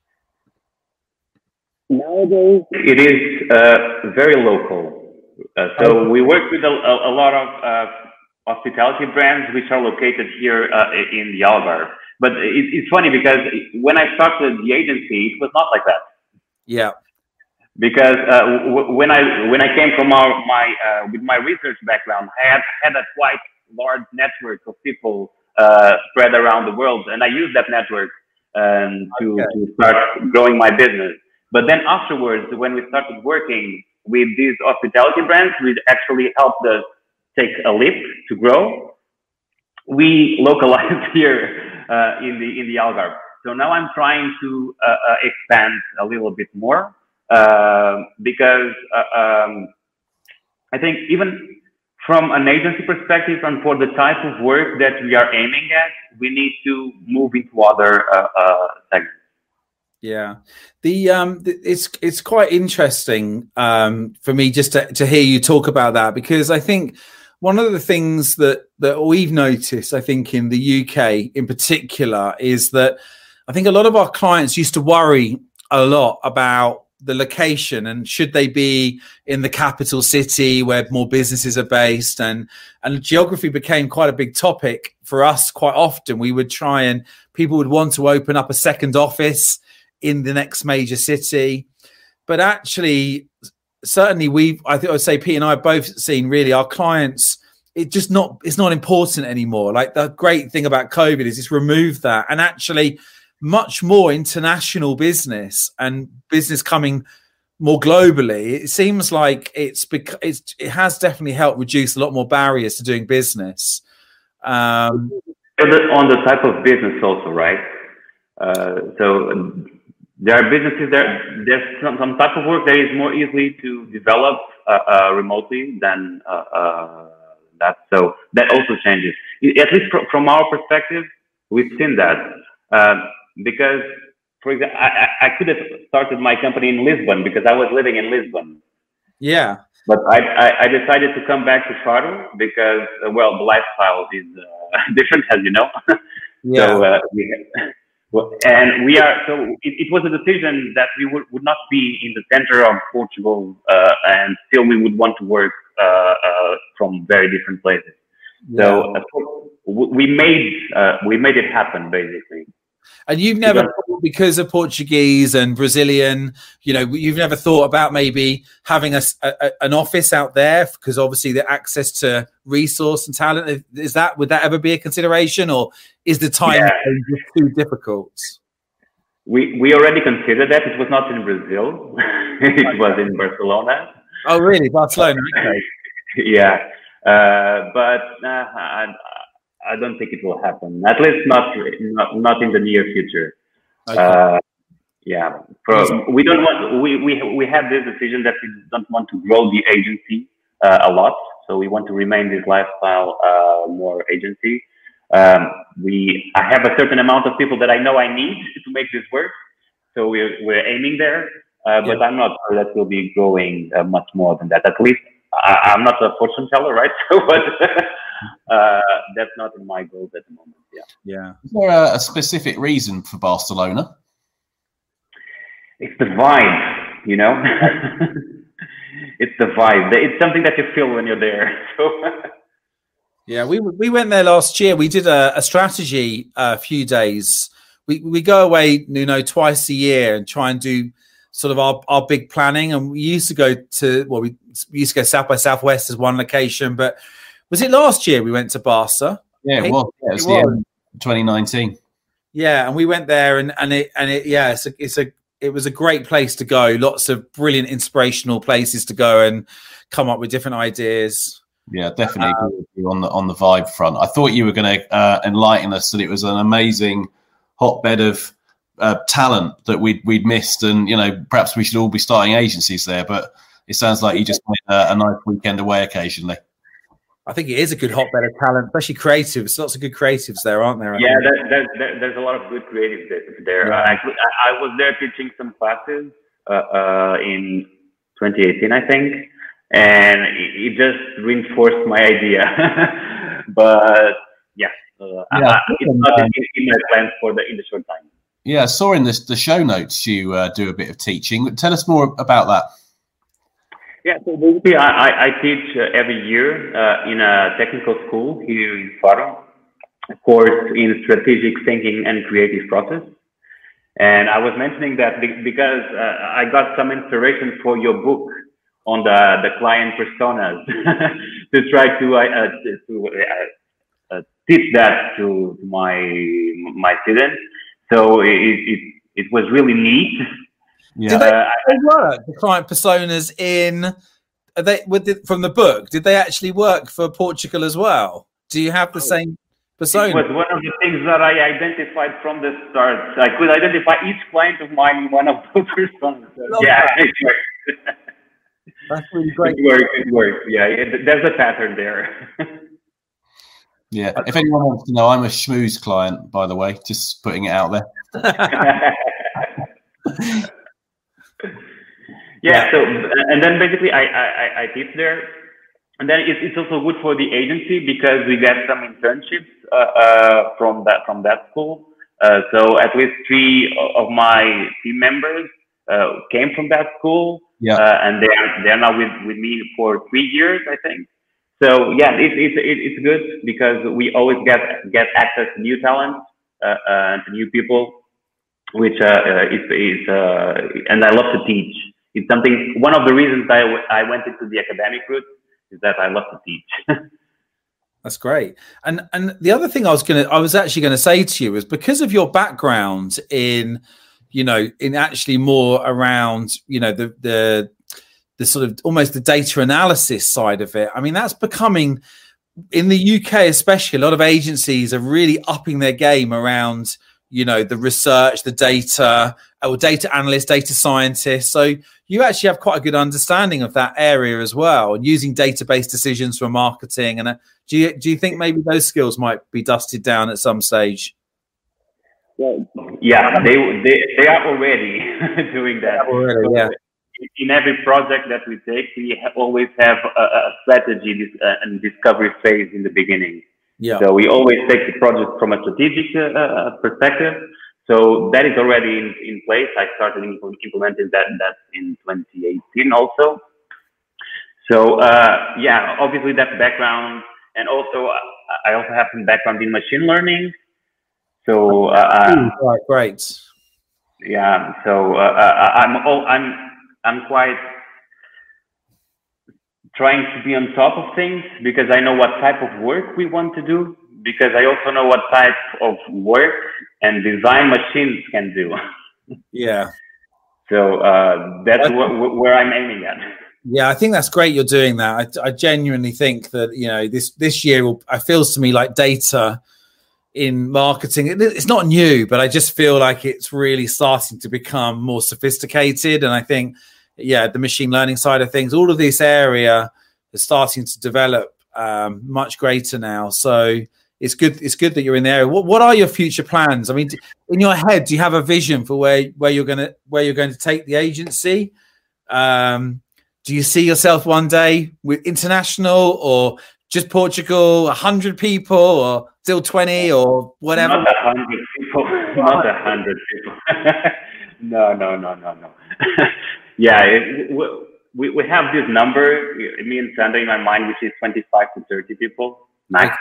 Speaker 3: Nowadays, it is uh, very local. Uh, so okay. we work with a, a, a lot of uh, hospitality brands which are located here uh, in the Algarve. But it, it's funny because when I started the agency, it was not like that.
Speaker 1: Yeah.
Speaker 3: Because uh, w- when I when I came from our, my uh, with my research background, I had had a quite large network of people uh, spread around the world, and I used that network um, to, okay. to start growing my business. But then afterwards, when we started working with these hospitality brands, which actually helped us take a leap to grow, we localized here uh, in the in the Algarve. So now I'm trying to uh, uh, expand a little bit more. Uh, because uh, um, I think even from an agency perspective and for the type of work that we are aiming at, we need to move into other uh, uh, segments.
Speaker 1: Yeah, the um, it's it's quite interesting um, for me just to, to hear you talk about that, because I think one of the things that that we've noticed, I think in the U K in particular, is that I think a lot of our clients used to worry a lot about the location and should they be in the capital city where more businesses are based, and and geography became quite a big topic for us. Quite often we would try, and people would want to open up a second office in the next major city, but actually certainly we've I think I would say Pete and I have both seen really our clients, it just not it's not important anymore. Like the great thing about COVID is it's removed that, and actually much more international business and business coming more globally. It seems like it's because it's, it has definitely helped reduce a lot more barriers to doing business. Um,
Speaker 3: on the type of business also, right? Uh, so there are businesses there, there's some, some type of work that is more easily to develop uh, uh, remotely than uh, uh, that. So that also changes. At least fr- from our perspective, we've seen that. Uh, Because, for example, I, I could have started my company in Lisbon because I was living in Lisbon.
Speaker 1: Yeah.
Speaker 3: But I, I, I decided to come back to Faro because, uh, well, the lifestyle is uh, different, as you know.
Speaker 1: Yeah.
Speaker 3: So, uh, we, well, and we are, so it, it was a decision that we would, would not be in the center of Portugal uh, and still we would want to work uh, uh, from very different places. Yeah. So uh, we made uh, we made it happen, basically.
Speaker 1: And you've never, because of Portuguese and Brazilian, you know, you've never thought about maybe having a, a an office out there, because obviously the access to resource and talent, is that, would that ever be a consideration, or is the time
Speaker 3: yeah.
Speaker 1: just too difficult?
Speaker 3: We we already considered that. It was not in Brazil. It okay. was in Barcelona.
Speaker 1: Oh, really? Barcelona? Okay.
Speaker 3: Yeah. Uh, but uh, I, I don't think it will happen. At least not not, not in the near future.
Speaker 1: Okay.
Speaker 3: Uh, yeah, Pro, we don't want. We we we have this decision that we don't want to grow the agency uh, a lot. So we want to remain this lifestyle uh, more agency. Um, we I have a certain amount of people that I know I need to make this work. So we're we're aiming there. Uh, but yeah. I'm not sure that we'll be growing uh, much more than that. At least I, I'm not a fortune teller, right? but uh, that's not in my goals at the moment. Yeah.
Speaker 1: Yeah.
Speaker 2: Is there a, a specific reason for Barcelona?
Speaker 3: It's the vibe, you know. It's the vibe. It's something that you feel when you're there. So.
Speaker 1: Yeah, we we went there last year. We did a, a strategy a few days. We we go away, you know, twice a year and try and do sort of our, our big planning. And we used to go to, well, we used to go South by Southwest as one location, but was it last year we went to Barca?
Speaker 2: Yeah, it was. Yeah, it was, it was. The end of twenty nineteen.
Speaker 1: Yeah. And we went there and, and it, and it, yeah, it's a, it's a, it was a great place to go. Lots of brilliant, inspirational places to go and come up with different ideas.
Speaker 2: Yeah, definitely um, on the, on the vibe front. I thought you were going to uh, enlighten us that it was an amazing hotbed of Uh, talent that we'd we'd missed, and you know, perhaps we should all be starting agencies there. But it sounds like you just made a, a nice weekend away occasionally.
Speaker 1: I think it is a good hotbed of talent, especially creatives. Lots of good creatives there, aren't there? I
Speaker 3: yeah, there, there, there, there's a lot of good creatives there. Yeah. I, I was there teaching some classes uh, uh, in twenty eighteen, I think, and it, it just reinforced my idea. But yeah, uh, yeah I, it's not in, in my plans for the in the short time.
Speaker 2: Yeah, I saw in this, the show notes you uh, do a bit of teaching. Tell us more about that.
Speaker 3: Yeah, so basically I, I teach uh, every year uh, in a technical school here in Faro, a course in strategic thinking and creative process. And I was mentioning that because uh, I got some inspiration for your book on the, the client personas to try to, uh, to uh, uh, teach that to, to my, my students. So it, it it was really neat.
Speaker 1: Yeah. Did they, uh, they work the client personas in? Are they with the, from the book? Did they actually work for Portugal as well? Do you have the same persona?
Speaker 3: It was one of the things that I identified from the start. I could identify each client of mine in one of those personas. Yeah, that. It worked.
Speaker 1: That's really great.
Speaker 3: It worked. It worked. Yeah, it, there's a pattern there.
Speaker 2: Yeah, if anyone wants to know, I'm a schmooze client, by the way, just putting it out there.
Speaker 3: Yeah, so, and then basically I, I, I teach there. And then it's, it's also good for the agency because we get some internships uh, uh, from that from that school. Uh, so at least three of my team members uh, came from that school.
Speaker 2: Yeah.
Speaker 3: Uh, and they're, they're now with, with me for three years, I think. So yeah, it, it, it, it's good because we always get get access to new talent uh, uh, to new people, which uh, uh, is, is uh, and I love to teach. It's something. One of the reasons I, w- I went into the academic route is that I love to teach.
Speaker 1: That's great. And and the other thing I was gonna I was actually gonna say to you is because of your background in, you know, in actually more around, you know, the the the sort of almost the data analysis side of it. I mean, that's becoming, in the U K especially, a lot of agencies are really upping their game around, you know, the research, the data, or data analysts, data scientists. So you actually have quite a good understanding of that area as well, and using database decisions for marketing. And uh, do you do you think maybe those skills might be dusted down at some stage?
Speaker 3: Well, yeah, they they, they are already doing that.
Speaker 1: Already,
Speaker 3: so
Speaker 1: yeah.
Speaker 3: In every project that we take, we ha- always have a, a strategy uh, and discovery phase in the beginning.
Speaker 1: Yeah.
Speaker 3: So we always take the project from a strategic uh, perspective. So that is already in, in place. I started implementing that that in twenty eighteen also. So uh, yeah, obviously that's background, and also uh, I also have some background in machine learning. So uh,
Speaker 1: right, great.
Speaker 3: Yeah. So uh, I'm all I'm. I'm quite trying to be on top of things because I know what type of work we want to do, because I also know what type of work and design machines can do.
Speaker 1: Yeah.
Speaker 3: So uh, that's wh- where I'm aiming at.
Speaker 1: Yeah, I think that's great. You're doing that. I, I genuinely think that, you know, this this year will, it feels to me like data in marketing. It, it's not new, but I just feel like it's really starting to become more sophisticated. And I think, yeah, the machine learning side of things, all of this area is starting to develop um, much greater now. So it's good. It's good that you're in there. What What are your future plans? I mean, in your head, do you have a vision for where where you're gonna where you're going to take the agency? Um, Do you see yourself one day with international or just Portugal, a hundred people or still twenty or whatever?
Speaker 3: Not a hundred people. Not a hundred people. no, no, no, no, no. yeah, it, we, we have this number, me and Sandra in my mind, which is twenty-five to thirty people max.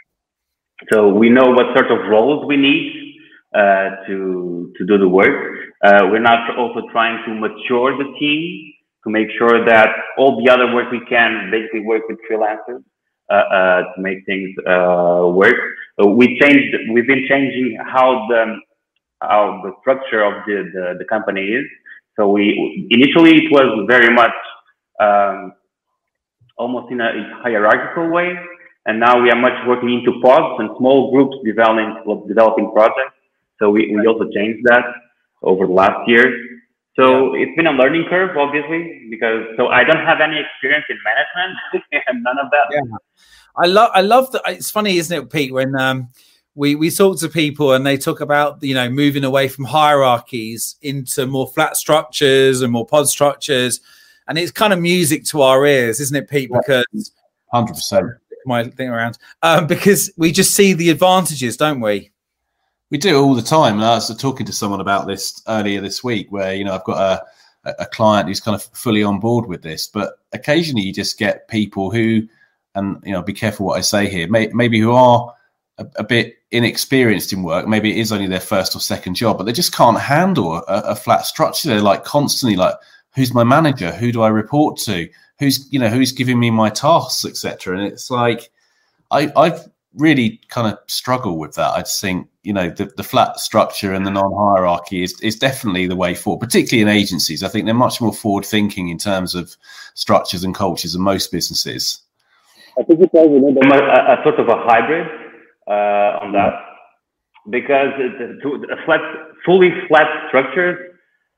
Speaker 3: So we know what sort of roles we need uh, to, to do the work. Uh, we're now also trying to mature the team, to make sure that all the other work we can basically work with freelancers uh, uh, to make things uh, work. Uh, we changed. We've been changing how the how the structure of the, the, the company is. So we initially it was very much um, almost in a hierarchical way, and now we are much working into pods and small groups developing developing projects. So we, we also changed that over the last year. So yeah. It's been a learning curve, obviously, because so I don't have any experience in management and none of that.
Speaker 1: Yeah. I love, I love that. It's funny, isn't it, Pete, when um, we, we talk to people and they talk about, you know, moving away from hierarchies into more flat structures and more pod structures. And it's kind of music to our ears, isn't it, Pete? Because
Speaker 2: one hundred percent
Speaker 1: my thing around, um, because we just see the advantages, don't we?
Speaker 2: We do all the time. And I was talking to someone about this earlier this week where, you know, I've got a, a client who's kind of fully on board with this, but occasionally you just get people who, and, you know, be careful what I say here, may, maybe who are a, a bit inexperienced in work. Maybe it is only their first or second job, but they just can't handle a, a flat structure. They're like constantly like, who's my manager? Who do I report to? Who's, you know, who's giving me my tasks, et cetera. And it's like, I, I've really kind of struggle with that. I just think, you know, the, the flat structure and the non-hierarchy is, is definitely the way forward, particularly in agencies. I think they're much more forward thinking in terms of structures and cultures than most businesses.
Speaker 3: I think it's also a, a, a sort of a hybrid uh, on that, because the, the flat, fully flat structures,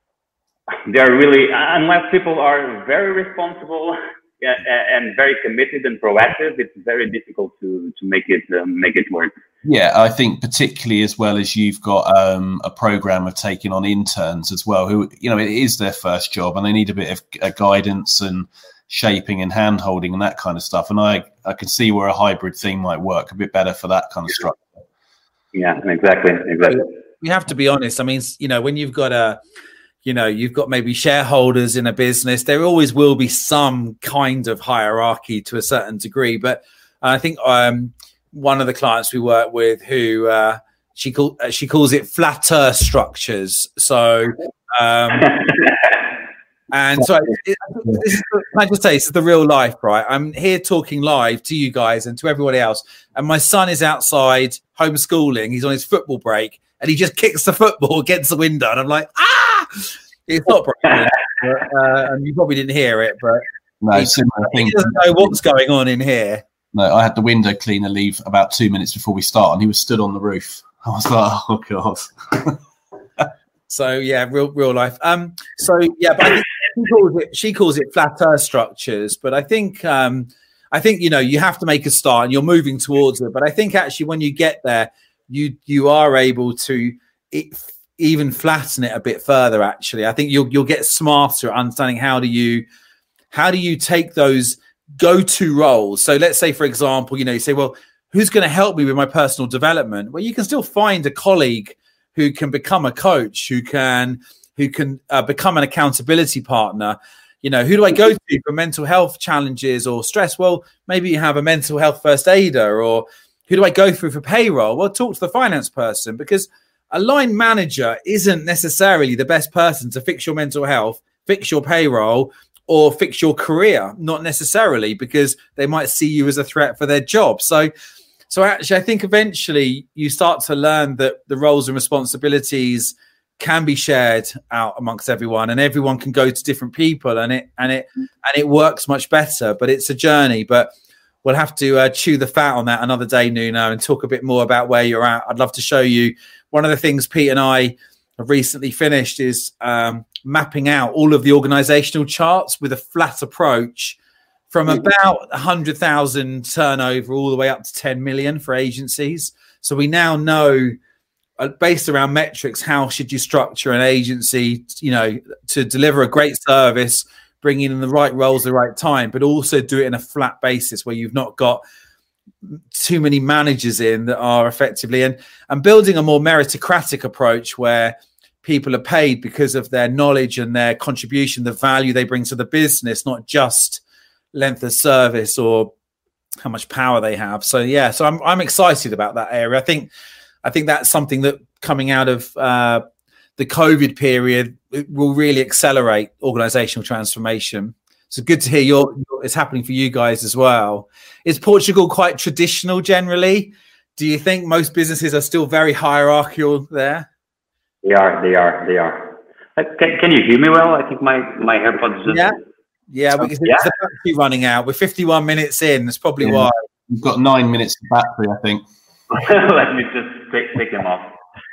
Speaker 3: they're really, unless people are very responsible and very committed and proactive, it's very difficult to to make it um, make it work.
Speaker 2: Yeah, I think particularly as well as you've got um, a program of taking on interns as well, who, you know, it is their first job and they need a bit of uh, guidance and shaping and hand holding and that kind of stuff. And I, I can see where a hybrid thing might work a bit better for that kind of structure.
Speaker 3: Yeah, exactly, exactly.
Speaker 1: We have to be honest. I mean, you know, when you've got a you know, you've got maybe shareholders in a business, there always will be some kind of hierarchy to a certain degree. But I think um, one of the clients we work with who uh, she, call, uh, she calls it flatter structures. So, um, and so it, this is, can I just say, this is the real life, right? I'm here talking live to you guys and to everybody else. And my son is outside homeschooling. He's on his football break and he just kicks the football against the window. And I'm like, ah! It's not broken, but, uh, and you probably didn't hear it, but
Speaker 2: no,
Speaker 1: he, he doesn't know what's going on in here.
Speaker 2: No, I had the window cleaner leave about two minutes before we start, and he was stood on the roof. I was like, oh god.
Speaker 1: So yeah, real real life. Um, so yeah, but I think she calls it she calls it flat earth structures, but I think um, I think you know you have to make a start, and you're moving towards it. But I think actually when you get there, you you are able to. It, even flatten it a bit further. Actually, I think you'll you'll get smarter at understanding how do you how do you take those go-to roles. So let's say, for example, you know, you say, well, who's going to help me with my personal development? Well, you can still find a colleague who can become a coach, who can who can uh, become an accountability partner. You know, who do I go to for mental health challenges or stress? Well, maybe you have a mental health first aider. Or who do I go through for payroll? Well, talk to the finance person, because a line manager isn't necessarily the best person to fix your mental health, fix your payroll, or fix your career. Not necessarily, because they might see you as a threat for their job. So, so actually, I think eventually you start to learn that the roles and responsibilities can be shared out amongst everyone, and everyone can go to different people, and it and it and it works much better. But it's a journey. But we'll have to uh, chew the fat on that another day, Nuno, and talk a bit more about where you're at. I'd love to show you. One of the things Pete and I have recently finished is um, mapping out all of the organizational charts with a flat approach from about one hundred thousand turnover all the way up to ten million for agencies. So we now know, uh, based around metrics, how should you structure an agency, you know, to deliver a great service, bringing in the right roles at the right time, but also do it in a flat basis where you've not got too many managers in that are effectively, and, and building a more meritocratic approach where people are paid because of their knowledge and their contribution, the value they bring to the business, not just length of service or how much power they have. So yeah, so I'm I'm excited about that area. I think I think that's something that coming out of uh, the COVID period, it will really accelerate organizational transformation. So good to hear your, your it's happening for you guys as well. Is Portugal quite traditional generally? Do you think most businesses are still very hierarchical there?
Speaker 3: They are, they are, they are. Uh, can, can you hear me well? I think my, my AirPods just...
Speaker 1: Yeah, yeah, because
Speaker 3: yeah.
Speaker 1: it's the battery running out. We're fifty-one minutes in. That's probably yeah. why.
Speaker 2: You've got nine minutes of battery, I think.
Speaker 3: Let me just take, take them off.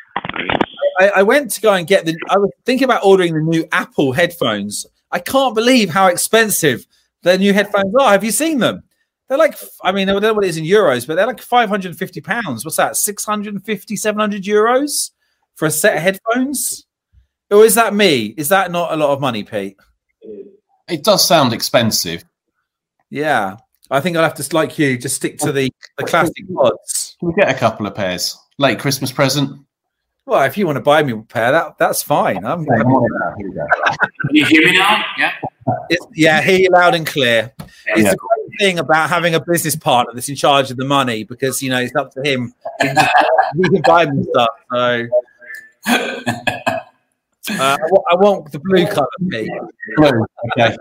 Speaker 1: I, I went to go and get the... I was thinking about ordering the new Apple headphones. I can't believe how expensive the new headphones are. Have you seen them? They're like, I mean, I don't know what it is in euros, but they're like five hundred fifty pounds. What's that? six hundred fifty, seven hundred euros for a set of headphones? Or is that me? Is that not a lot of money, Pete?
Speaker 2: It does sound expensive.
Speaker 1: Yeah. I think I'll have to, like you, just stick to the, the classic pods.
Speaker 2: Can we get a couple of pairs? Late Christmas present?
Speaker 1: Well, if you want to buy me a pair, that that's fine. I'm,
Speaker 4: Can you hear me now? Yeah.
Speaker 1: It's, yeah, hear you loud and clear. It's
Speaker 2: Yeah.
Speaker 1: the great thing about having a business partner that's in charge of the money, because you know it's up to him. He can, he can buy me stuff. So uh, I, w- I want the blue colour, Pete.
Speaker 2: Blue. Okay.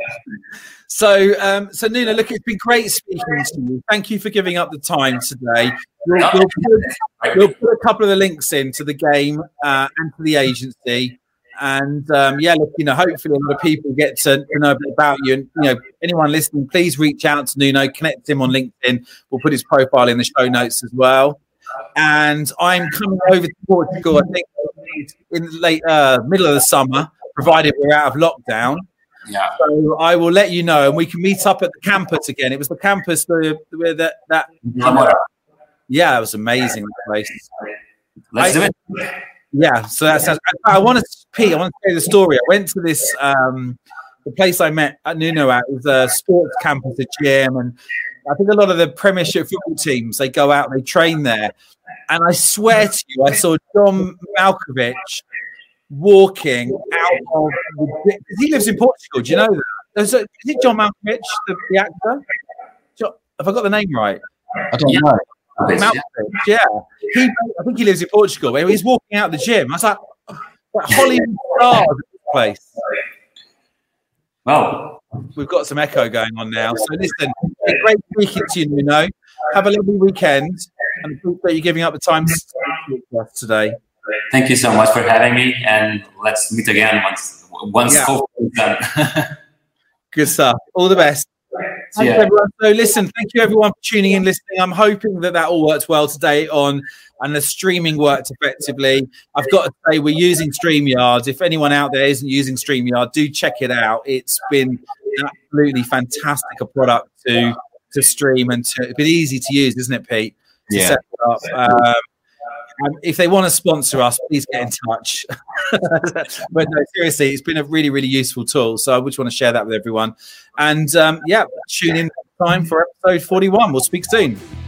Speaker 1: So, um, so Nuno, look, it's been great speaking to you. Thank you for giving up the time today. We'll, we'll, put, we'll put a couple of the links in to the game uh, and to the agency. And um, yeah, look, you know, hopefully a lot of people get to, to know a bit about you. And you know, anyone listening, please reach out to Nuno, connect him on LinkedIn. We'll put his profile in the show notes as well. And I'm coming over to Portugal, I think, in the late uh, middle of the summer, provided we're out of lockdown.
Speaker 4: Yeah.
Speaker 1: So I will let you know, and we can meet up at the campus again. It was the campus where that that. Yeah, it was amazing. That place.
Speaker 4: Let's
Speaker 1: I,
Speaker 4: do it.
Speaker 1: Yeah, so that sounds. I want to, Pete. I want to tell you the story. I went to this um, the place I met at Nuno at. It was a sports campus, a gym, and I think a lot of the Premiership football teams, they go out and they train there. And I swear to you, I saw John Malkovich walking out of the, he lives in Portugal. Do you know that? Is it John Malkovich, the, the actor? John, have I got the name right?
Speaker 2: I don't
Speaker 4: Yeah.
Speaker 2: know.
Speaker 1: Malkovich, yeah. He, I think he lives in Portugal. He's walking out the gym. I was like, like Hollywood stars at this place.
Speaker 4: Wow.
Speaker 1: We've got some echo going on now. So listen, it's great speaking to you, Nuno. Have a lovely weekend, and appreciate you giving up the time to speak to us today.
Speaker 4: Thank you so much for having me, and let's meet again once once
Speaker 1: Yeah.
Speaker 4: hopefully done.
Speaker 1: Good stuff. All the best.
Speaker 4: See
Speaker 1: Thanks,
Speaker 4: ya.
Speaker 1: everyone. So listen, thank you everyone for tuning in, listening. I'm hoping that that all worked well today on, and the streaming worked effectively. I've got to say we're using StreamYard. If anyone out there isn't using StreamYard, do check it out. It's been an absolutely fantastic a product to to stream, and to, it's been easy to use, isn't it, Pete? To
Speaker 2: Yeah.
Speaker 1: set it up. Um, and if they want to sponsor us, please get in touch. But no, seriously, it's been a really, really useful tool. So I just want to share that with everyone. And um, yeah, tune in next time for episode forty-one. We'll speak soon.